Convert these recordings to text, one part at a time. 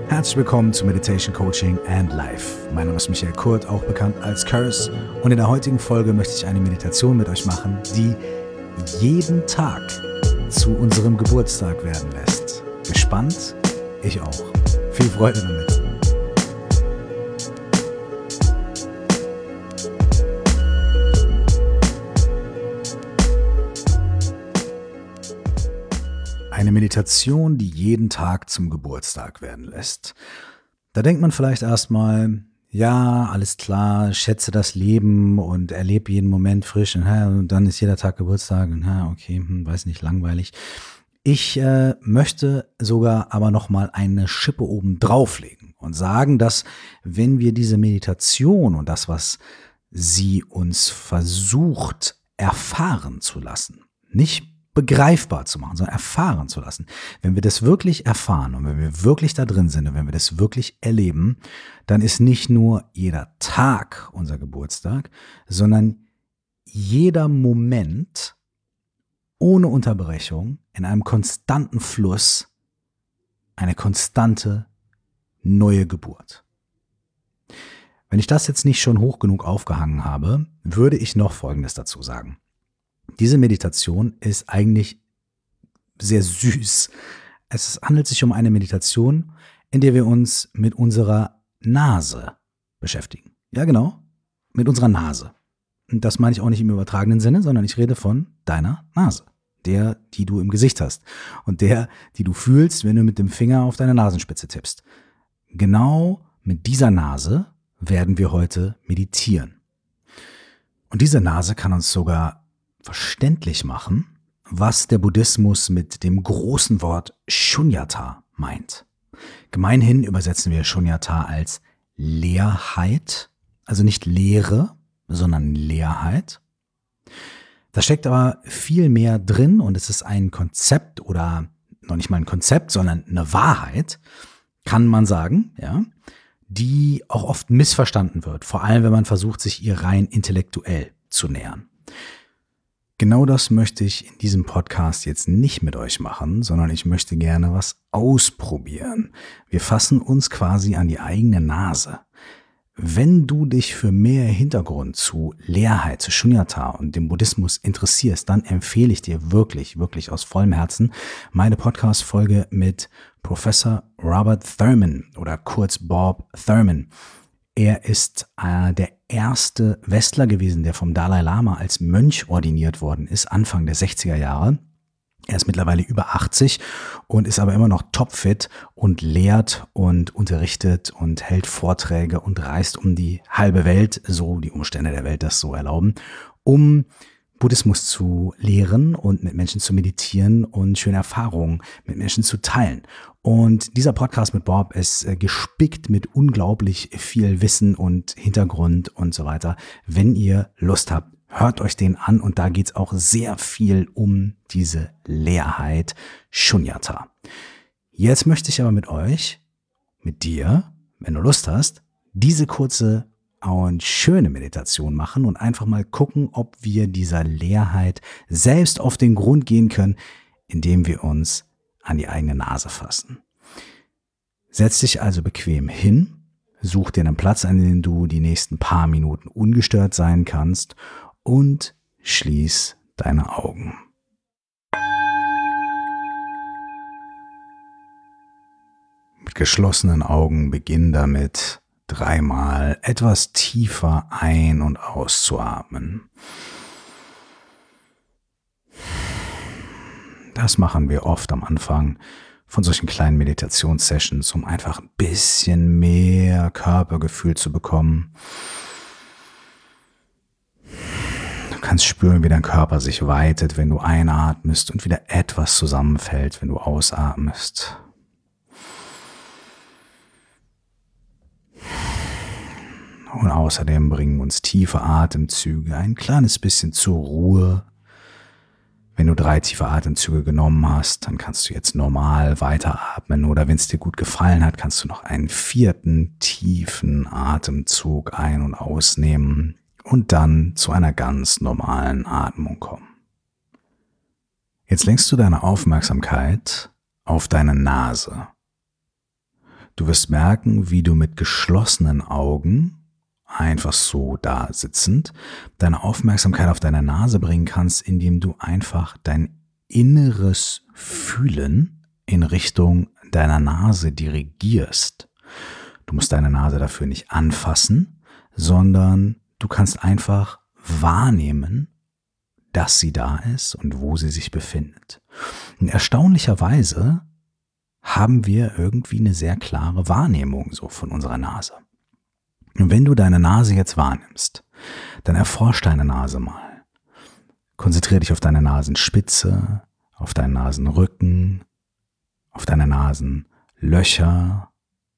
Herzlich willkommen zu Meditation Coaching and Life. Mein Name ist Michael Kurt, auch bekannt als Curse. Und in der heutigen Folge möchte ich eine Meditation mit euch machen, die jeden Tag zu unserem Geburtstag werden lässt. Gespannt? Ich auch. Viel Freude damit. Eine Meditation, die jeden Tag zum Geburtstag werden lässt. Da denkt man vielleicht erstmal, ja, alles klar, schätze das Leben und erlebe jeden Moment frisch und dann ist jeder Tag Geburtstag und okay, weiß nicht, langweilig. Ich möchte sogar aber nochmal eine Schippe oben drauflegen und sagen, dass wenn wir diese Meditation und das, was sie uns versucht erfahren zu lassen, nicht begreifbar zu machen, sondern erfahren zu lassen. Wenn wir das wirklich erfahren und wenn wir wirklich da drin sind und wenn wir das wirklich erleben, dann ist nicht nur jeder Tag unser Geburtstag, sondern jeder Moment ohne Unterbrechung in einem konstanten Fluss eine konstante neue Geburt. Wenn ich das jetzt nicht schon hoch genug aufgehangen habe, würde ich noch Folgendes dazu sagen. Diese Meditation ist eigentlich sehr süß. Es handelt sich um eine Meditation, in der wir uns mit unserer Nase beschäftigen. Ja, genau, mit unserer Nase. Und das meine ich auch nicht im übertragenen Sinne, sondern ich rede von deiner Nase. Der, die du im Gesicht hast. Und der, die du fühlst, wenn du mit dem Finger auf deine Nasenspitze tippst. Genau mit dieser Nase werden wir heute meditieren. Und diese Nase kann uns sogar verständlich machen, was der Buddhismus mit dem großen Wort Shunyata meint. Gemeinhin übersetzen wir Shunyata als Leerheit, also nicht Leere, sondern Leerheit. Da steckt aber viel mehr drin und es ist ein Konzept oder noch nicht mal ein Konzept, sondern eine Wahrheit, kann man sagen, ja, die auch oft missverstanden wird, vor allem wenn man versucht, sich ihr rein intellektuell zu nähern. Genau das möchte ich in diesem Podcast jetzt nicht mit euch machen, sondern ich möchte gerne was ausprobieren. Wir fassen uns quasi an die eigene Nase. Wenn du dich für mehr Hintergrund zu Leerheit, zu Shunyata und dem Buddhismus interessierst, dann empfehle ich dir wirklich, wirklich aus vollem Herzen meine Podcast-Folge mit Professor Robert Thurman oder kurz Bob Thurman. Er ist der erste Westler gewesen, der vom Dalai Lama als Mönch ordiniert worden ist, Anfang der 60er Jahre. Er ist mittlerweile über 80 und ist aber immer noch topfit und lehrt und unterrichtet und hält Vorträge und reist um die halbe Welt, so die Umstände der Welt das so erlauben, um Buddhismus zu lehren und mit Menschen zu meditieren und schöne Erfahrungen mit Menschen zu teilen. Und dieser Podcast mit Bob ist gespickt mit unglaublich viel Wissen und Hintergrund und so weiter. Wenn ihr Lust habt, hört euch den an und da geht's auch sehr viel um diese Leerheit, Shunyata. Jetzt möchte ich aber mit euch, mit dir, wenn du Lust hast, diese kurze und schöne Meditation machen und einfach mal gucken, ob wir dieser Leerheit selbst auf den Grund gehen können, indem wir uns an die eigene Nase fassen. Setz dich also bequem hin, such dir einen Platz, an dem du die nächsten paar Minuten ungestört sein kannst und schließ deine Augen. Mit geschlossenen Augen beginn damit, 3-mal etwas tiefer ein- und auszuatmen. Das machen wir oft am Anfang von solchen kleinen Meditationssessions, um einfach ein bisschen mehr Körpergefühl zu bekommen. Du kannst spüren, wie dein Körper sich weitet, wenn du einatmest und wieder etwas zusammenfällt, wenn du ausatmest. Und außerdem bringen uns tiefe Atemzüge ein kleines bisschen zur Ruhe. Wenn du 3 tiefe Atemzüge genommen hast, dann kannst du jetzt normal weiteratmen. Oder wenn es dir gut gefallen hat, kannst du noch einen 4. tiefen Atemzug ein- und ausnehmen und dann zu einer ganz normalen Atmung kommen. Jetzt lenkst du deine Aufmerksamkeit auf deine Nase. Du wirst merken, wie du mit geschlossenen Augen, einfach so da sitzend, deine Aufmerksamkeit auf deine Nase bringen kannst, indem du einfach dein inneres Fühlen in Richtung deiner Nase dirigierst. Du musst deine Nase dafür nicht anfassen, sondern du kannst einfach wahrnehmen, dass sie da ist und wo sie sich befindet. Und erstaunlicherweise haben wir irgendwie eine sehr klare Wahrnehmung so von unserer Nase. Und wenn du deine Nase jetzt wahrnimmst, dann erforsch deine Nase mal. Konzentriere dich auf deine Nasenspitze, auf deinen Nasenrücken, auf deine Nasenlöcher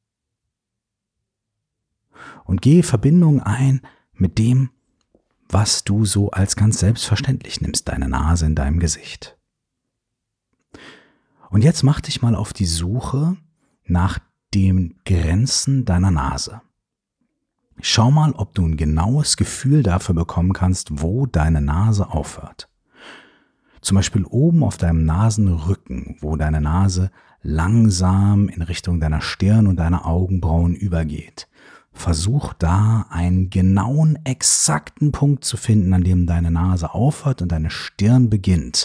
und gehe Verbindung ein mit dem, was du so als ganz selbstverständlich nimmst, deine Nase in deinem Gesicht. Und jetzt mach dich mal auf die Suche nach den Grenzen deiner Nase. Schau mal, ob du ein genaues Gefühl dafür bekommen kannst, wo deine Nase aufhört. Zum Beispiel oben auf deinem Nasenrücken, wo deine Nase langsam in Richtung deiner Stirn und deiner Augenbrauen übergeht. Versuch da einen genauen, exakten Punkt zu finden, an dem deine Nase aufhört und deine Stirn beginnt.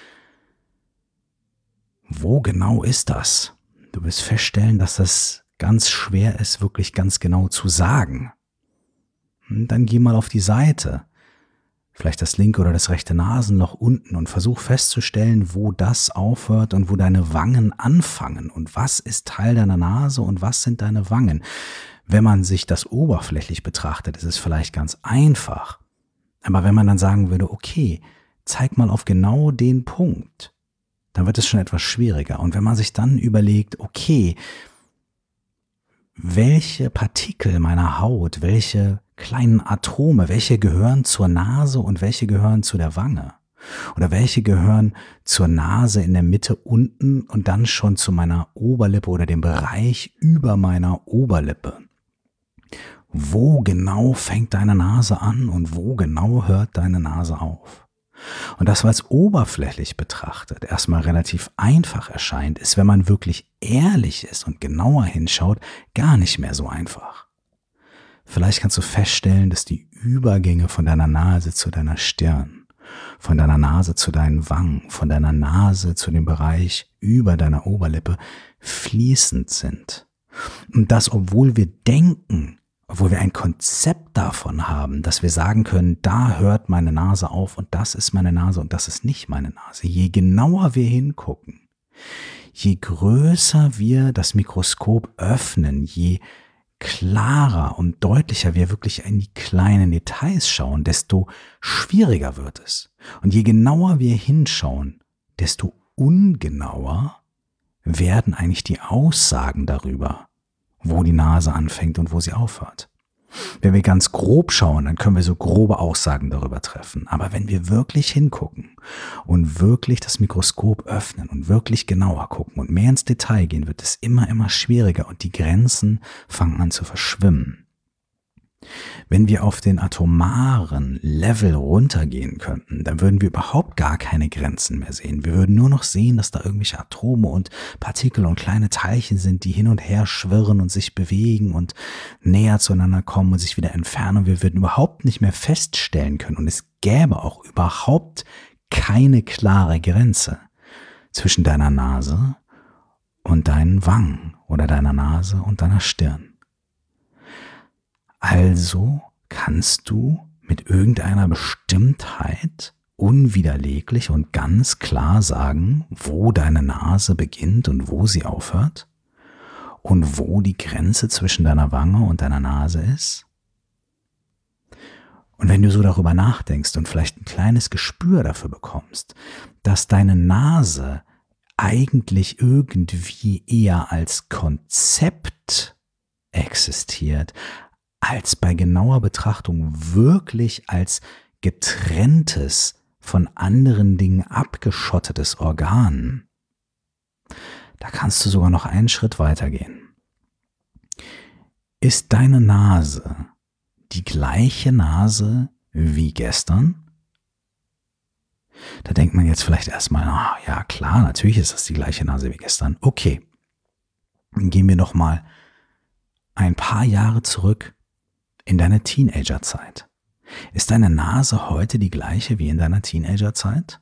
Wo genau ist das? Du wirst feststellen, dass das ganz schwer ist, wirklich ganz genau zu sagen. Dann geh mal auf die Seite, vielleicht das linke oder das rechte Nasenloch unten und versuch festzustellen, wo das aufhört und wo deine Wangen anfangen und was ist Teil deiner Nase und was sind deine Wangen. Wenn man sich das oberflächlich betrachtet, ist es vielleicht ganz einfach. Aber wenn man dann sagen würde, okay, zeig mal auf genau den Punkt, dann wird es schon etwas schwieriger. Und wenn man sich dann überlegt, okay, welche Partikel meiner Haut, welche kleinen Atome, welche gehören zur Nase und welche gehören zu der Wange? Oder welche gehören zur Nase in der Mitte unten und dann schon zu meiner Oberlippe oder dem Bereich über meiner Oberlippe? Wo genau fängt deine Nase an und wo genau hört deine Nase auf? Und das, was oberflächlich betrachtet erstmal relativ einfach erscheint, ist, wenn man wirklich ehrlich ist und genauer hinschaut, gar nicht mehr so einfach. Vielleicht kannst du feststellen, dass die Übergänge von deiner Nase zu deiner Stirn, von deiner Nase zu deinen Wangen, von deiner Nase zu dem Bereich über deiner Oberlippe fließend sind. Und das, obwohl wir denken, obwohl wir ein Konzept davon haben, dass wir sagen können, da hört meine Nase auf und das ist meine Nase und das ist nicht meine Nase. Je genauer wir hingucken, je größer wir das Mikroskop öffnen, je klarer und deutlicher wir wirklich in die kleinen Details schauen, desto schwieriger wird es. Und je genauer wir hinschauen, desto ungenauer werden eigentlich die Aussagen darüber, wo die Nase anfängt und wo sie aufhört. Wenn wir ganz grob schauen, dann können wir so grobe Aussagen darüber treffen. Aber wenn wir wirklich hingucken und wirklich das Mikroskop öffnen und wirklich genauer gucken und mehr ins Detail gehen, wird es immer schwieriger und die Grenzen fangen an zu verschwimmen. Wenn wir auf den atomaren Level runtergehen könnten, dann würden wir überhaupt gar keine Grenzen mehr sehen. Wir würden nur noch sehen, dass da irgendwelche Atome und Partikel und kleine Teilchen sind, die hin und her schwirren und sich bewegen und näher zueinander kommen und sich wieder entfernen. Wir würden überhaupt nicht mehr feststellen können und es gäbe auch überhaupt keine klare Grenze zwischen deiner Nase und deinen Wangen oder deiner Nase und deiner Stirn. Also kannst du mit irgendeiner Bestimmtheit unwiderleglich und ganz klar sagen, wo deine Nase beginnt und wo sie aufhört und wo die Grenze zwischen deiner Wange und deiner Nase ist? Und wenn du so darüber nachdenkst und vielleicht ein kleines Gespür dafür bekommst, dass deine Nase eigentlich irgendwie eher als Konzept existiert, als bei genauer Betrachtung wirklich als getrenntes, von anderen Dingen abgeschottetes Organ, da kannst du sogar noch einen Schritt weitergehen. Ist deine Nase die gleiche Nase wie gestern? Da denkt man jetzt vielleicht erstmal, ja klar, natürlich ist das die gleiche Nase wie gestern. Okay, dann gehen wir noch mal ein paar Jahre zurück in deine Teenagerzeit. Ist deine Nase heute die gleiche wie in deiner Teenagerzeit?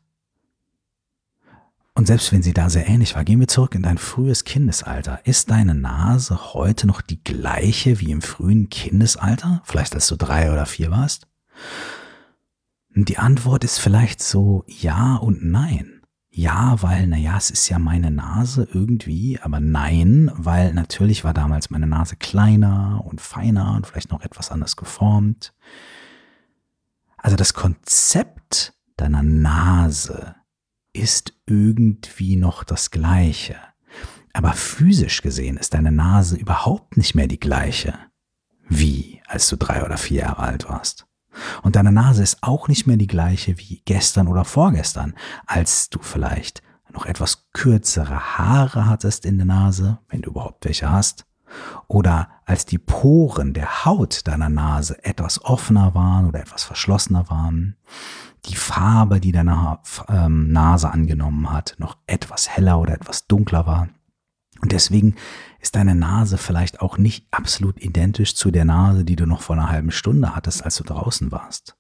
Und selbst wenn sie da sehr ähnlich war, gehen wir zurück in dein frühes Kindesalter. Ist deine Nase heute noch die gleiche wie im frühen Kindesalter? Vielleicht als du 3 oder 4 warst? Und die Antwort ist vielleicht so ja und nein. Ja, weil, es ist ja meine Nase irgendwie, aber nein, weil natürlich war damals meine Nase kleiner und feiner und vielleicht noch etwas anders geformt. Also das Konzept deiner Nase ist irgendwie noch das gleiche. Aber physisch gesehen ist deine Nase überhaupt nicht mehr die gleiche, wie als du 3 oder 4 Jahre alt warst. Und deine Nase ist auch nicht mehr die gleiche wie gestern oder vorgestern, als du vielleicht noch etwas kürzere Haare hattest in der Nase, wenn du überhaupt welche hast, oder als die Poren der Haut deiner Nase etwas offener waren oder etwas verschlossener waren, die Farbe, die deine Nase angenommen hat, noch etwas heller oder etwas dunkler war. Und deswegen ist deine Nase vielleicht auch nicht absolut identisch zu der Nase, die du noch vor einer halben Stunde hattest, als du draußen warst.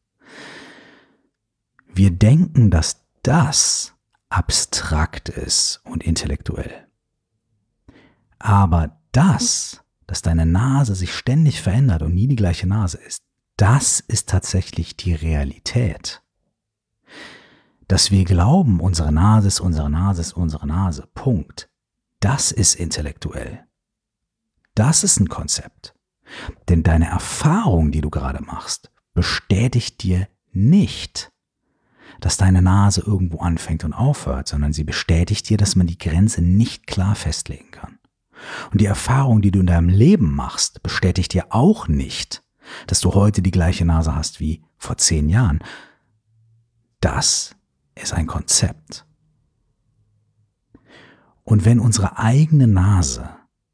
Wir denken, dass das abstrakt ist und intellektuell. Aber dass deine Nase sich ständig verändert und nie die gleiche Nase ist, das ist tatsächlich die Realität. Dass wir glauben, unsere Nase ist unsere Nase ist unsere Nase, Punkt. Das ist intellektuell. Das ist ein Konzept. Denn deine Erfahrung, die du gerade machst, bestätigt dir nicht, dass deine Nase irgendwo anfängt und aufhört, sondern sie bestätigt dir, dass man die Grenze nicht klar festlegen kann. Und die Erfahrung, die du in deinem Leben machst, bestätigt dir auch nicht, dass du heute die gleiche Nase hast wie vor 10 Jahren. Das ist ein Konzept. Und wenn unsere eigene Nase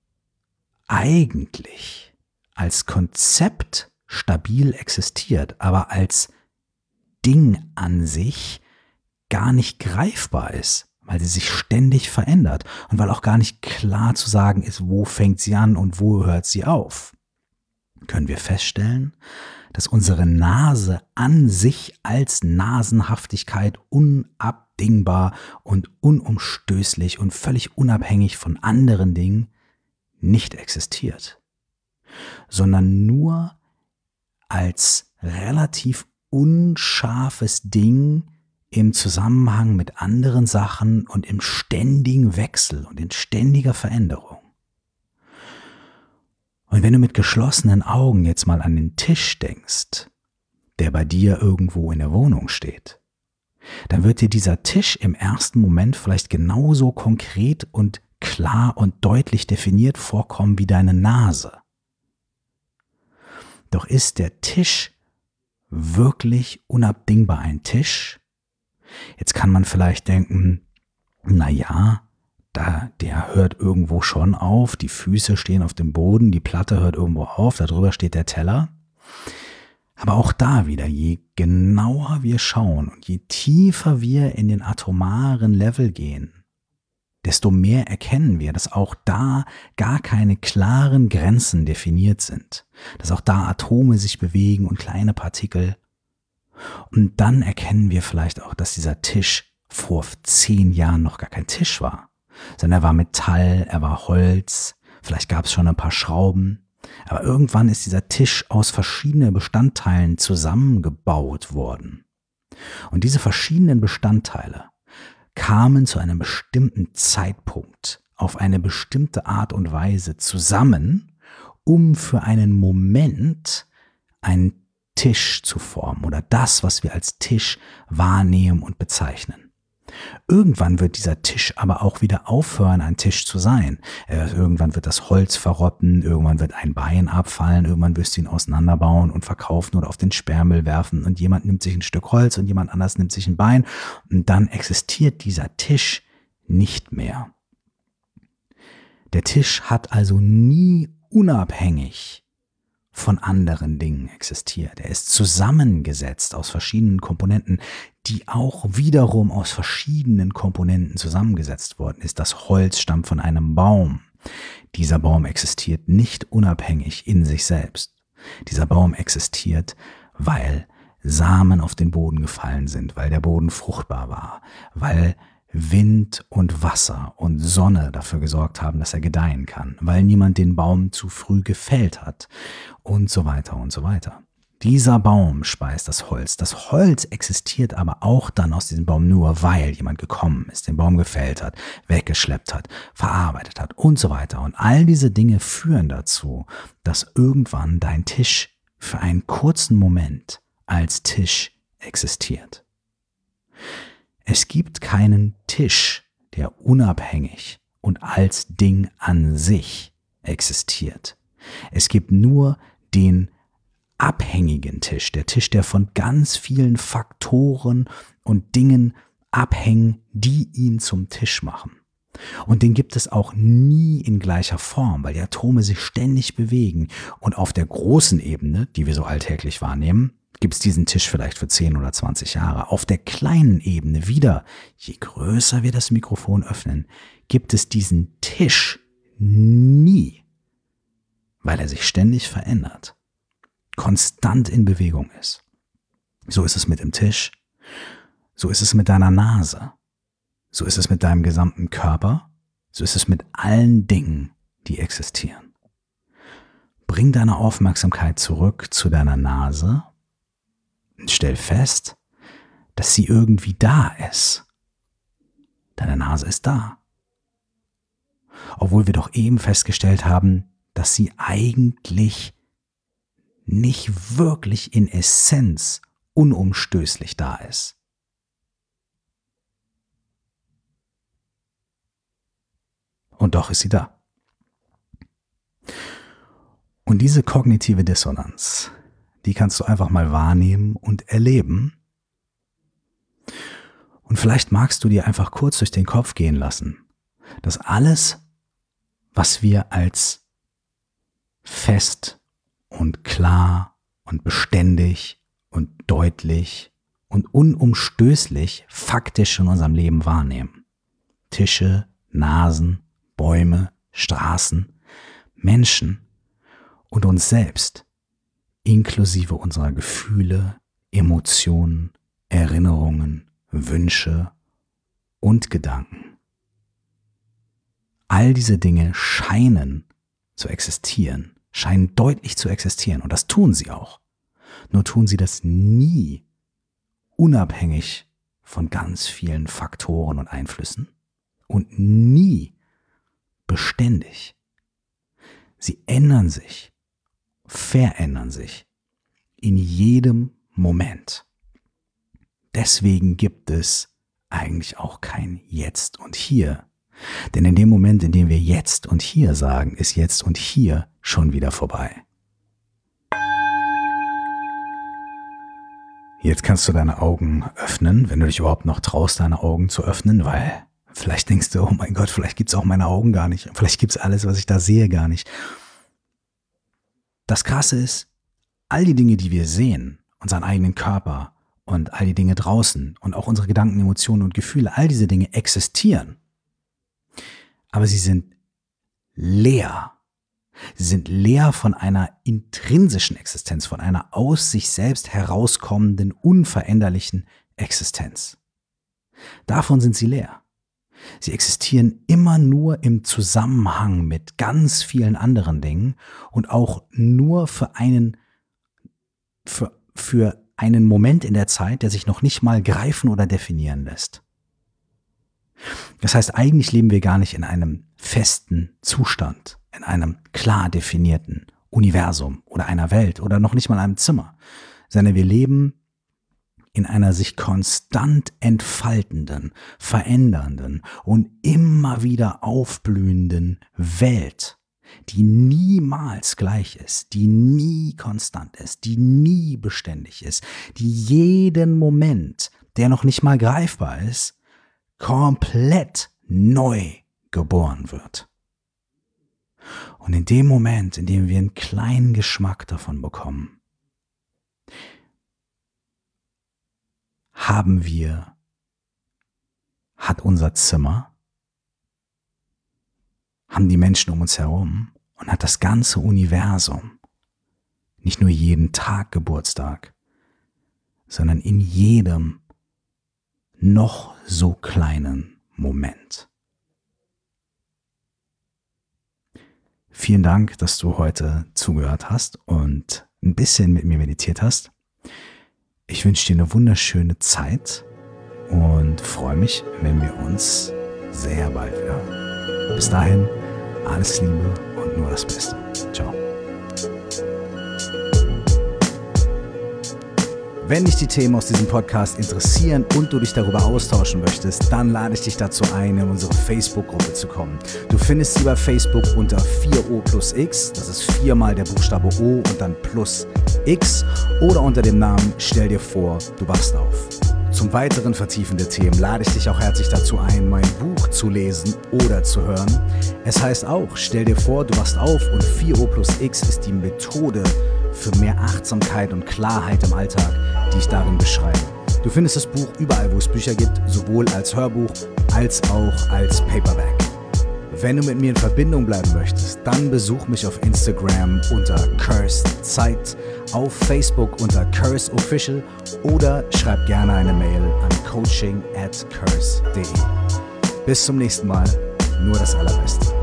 eigentlich als Konzept stabil existiert, aber als Ding an sich gar nicht greifbar ist, weil sie sich ständig verändert und weil auch gar nicht klar zu sagen ist, wo fängt sie an und wo hört sie auf, können wir feststellen, dass unsere Nase an sich als Nasenhaftigkeit unabdingbar und unumstößlich und völlig unabhängig von anderen Dingen nicht existiert, sondern nur als relativ unscharfes Ding im Zusammenhang mit anderen Sachen und im ständigen Wechsel und in ständiger Veränderung. Und wenn du mit geschlossenen Augen jetzt mal an den Tisch denkst, der bei dir irgendwo in der Wohnung steht, dann wird dir dieser Tisch im ersten Moment vielleicht genauso konkret und klar und deutlich definiert vorkommen wie deine Nase. Doch ist der Tisch wirklich unabdingbar ein Tisch? Jetzt kann man vielleicht denken, der hört irgendwo schon auf, die Füße stehen auf dem Boden, die Platte hört irgendwo auf, darüber steht der Teller. Aber auch da wieder, je genauer wir schauen und je tiefer wir in den atomaren Level gehen, desto mehr erkennen wir, dass auch da gar keine klaren Grenzen definiert sind, dass auch da Atome sich bewegen und kleine Partikel. Und dann erkennen wir vielleicht auch, dass dieser Tisch vor 10 Jahren noch gar kein Tisch war, sondern er war Metall, er war Holz, vielleicht gab es schon ein paar Schrauben, aber irgendwann ist dieser Tisch aus verschiedenen Bestandteilen zusammengebaut worden. Und diese verschiedenen Bestandteile kamen zu einem bestimmten Zeitpunkt auf eine bestimmte Art und Weise zusammen, um für einen Moment einen Tisch zu formen oder das, was wir als Tisch wahrnehmen und bezeichnen. Irgendwann wird dieser Tisch aber auch wieder aufhören, ein Tisch zu sein. Irgendwann wird das Holz verrotten, irgendwann wird ein Bein abfallen, irgendwann wirst du ihn auseinanderbauen und verkaufen oder auf den Sperrmüll werfen und jemand nimmt sich ein Stück Holz und jemand anders nimmt sich ein Bein und dann existiert dieser Tisch nicht mehr. Der Tisch hat also nie unabhängig von anderen Dingen existiert. Er ist zusammengesetzt aus verschiedenen Komponenten, die auch wiederum aus verschiedenen Komponenten zusammengesetzt worden ist. Das Holz stammt von einem Baum. Dieser Baum existiert nicht unabhängig in sich selbst. Dieser Baum existiert, weil Samen auf den Boden gefallen sind, weil der Boden fruchtbar war, weil Wind und Wasser und Sonne dafür gesorgt haben, dass er gedeihen kann, weil niemand den Baum zu früh gefällt hat und so weiter und so weiter. Dieser Baum speist das Holz. Das Holz existiert aber auch dann aus diesem Baum nur, weil jemand gekommen ist, den Baum gefällt hat, weggeschleppt hat, verarbeitet hat und so weiter. Und all diese Dinge führen dazu, dass irgendwann dein Tisch für einen kurzen Moment als Tisch existiert. Es gibt keinen Tisch, der unabhängig und als Ding an sich existiert. Es gibt nur den abhängigen Tisch, der Tisch, der von ganz vielen Faktoren und Dingen abhängen, die ihn zum Tisch machen. Und den gibt es auch nie in gleicher Form, weil die Atome sich ständig bewegen. Und auf der großen Ebene, die wir so alltäglich wahrnehmen, gibt es diesen Tisch vielleicht für 10 oder 20 Jahre. Auf der kleinen Ebene wieder, je größer wir das Mikrofon öffnen, gibt es diesen Tisch nie, weil er sich ständig verändert, konstant in Bewegung ist. So ist es mit dem Tisch, so ist es mit deiner Nase, so ist es mit deinem gesamten Körper, so ist es mit allen Dingen, die existieren. Bring deine Aufmerksamkeit zurück zu deiner Nase und stell fest, dass sie irgendwie da ist. Deine Nase ist da. Obwohl wir doch eben festgestellt haben, dass sie eigentlich nicht wirklich in Essenz unumstößlich da ist. Und doch ist sie da. Und diese kognitive Dissonanz, die kannst du einfach mal wahrnehmen und erleben. Und vielleicht magst du dir einfach kurz durch den Kopf gehen lassen, dass alles, was wir als fest und klar und beständig und deutlich und unumstößlich faktisch in unserem Leben wahrnehmen. Tische, Nasen, Bäume, Straßen, Menschen und uns selbst, inklusive unserer Gefühle, Emotionen, Erinnerungen, Wünsche und Gedanken. All diese Dinge scheinen zu existieren, scheinen deutlich zu existieren und das tun sie auch. Nur tun sie das nie unabhängig von ganz vielen Faktoren und Einflüssen und nie beständig. Sie ändern sich, verändern sich in jedem Moment. Deswegen gibt es eigentlich auch kein Jetzt und Hier. Denn in dem Moment, in dem wir Jetzt und Hier sagen, ist Jetzt und Hier schon wieder vorbei. Jetzt kannst du deine Augen öffnen, wenn du dich überhaupt noch traust, deine Augen zu öffnen, weil vielleicht denkst du, oh mein Gott, vielleicht gibt es auch meine Augen gar nicht. Vielleicht gibt es alles, was ich da sehe, gar nicht. Das Krasse ist, all die Dinge, die wir sehen, unseren eigenen Körper und all die Dinge draußen und auch unsere Gedanken, Emotionen und Gefühle, all diese Dinge existieren. Aber sie sind leer. Sie sind leer von einer intrinsischen Existenz, von einer aus sich selbst herauskommenden, unveränderlichen Existenz. Davon sind sie leer. Sie existieren immer nur im Zusammenhang mit ganz vielen anderen Dingen und auch nur für einen Moment in der Zeit, der sich noch nicht mal greifen oder definieren lässt. Das heißt, eigentlich leben wir gar nicht in einem festen Zustand, in einem klar definierten Universum oder einer Welt oder noch nicht mal einem Zimmer, sondern wir leben in einer sich konstant entfaltenden, verändernden und immer wieder aufblühenden Welt, die niemals gleich ist, die nie konstant ist, die nie beständig ist, die jeden Moment, der noch nicht mal greifbar ist, komplett neu geboren wird. Und in dem Moment, in dem wir einen kleinen Geschmack davon bekommen, hat unser Zimmer haben die Menschen um uns herum und hat das ganze Universum nicht nur jeden Tag Geburtstag, sondern in jedem noch so kleinen Moment. Vielen Dank, dass du heute zugehört hast und ein bisschen mit mir meditiert hast. Ich wünsche dir eine wunderschöne Zeit und freue mich, wenn wir uns sehr bald wieder hören. Bis dahin, alles Liebe und nur das Beste. Ciao. Wenn dich die Themen aus diesem Podcast interessieren und du dich darüber austauschen möchtest, dann lade ich dich dazu ein, in unsere Facebook-Gruppe zu kommen. Du findest sie bei Facebook unter 4O plus X, das ist 4 mal der Buchstabe O und dann plus X, oder unter dem Namen Stell dir vor, du wachst auf. Zum weiteren Vertiefen der Themen lade ich dich auch herzlich dazu ein, mein Buch zu lesen oder zu hören. Es heißt auch, stell dir vor, du wachst auf, und 4O plus X ist die Methode für mehr Achtsamkeit und Klarheit im Alltag, die ich darin beschreibe. Du findest das Buch überall, wo es Bücher gibt, sowohl als Hörbuch als auch als Paperback. Wenn du mit mir in Verbindung bleiben möchtest, dann besuch mich auf Instagram unter CursedZeit, auf Facebook unter CurseOfficial oder schreib gerne eine Mail an coaching@curse.de. Bis zum nächsten Mal, nur das Allerbeste.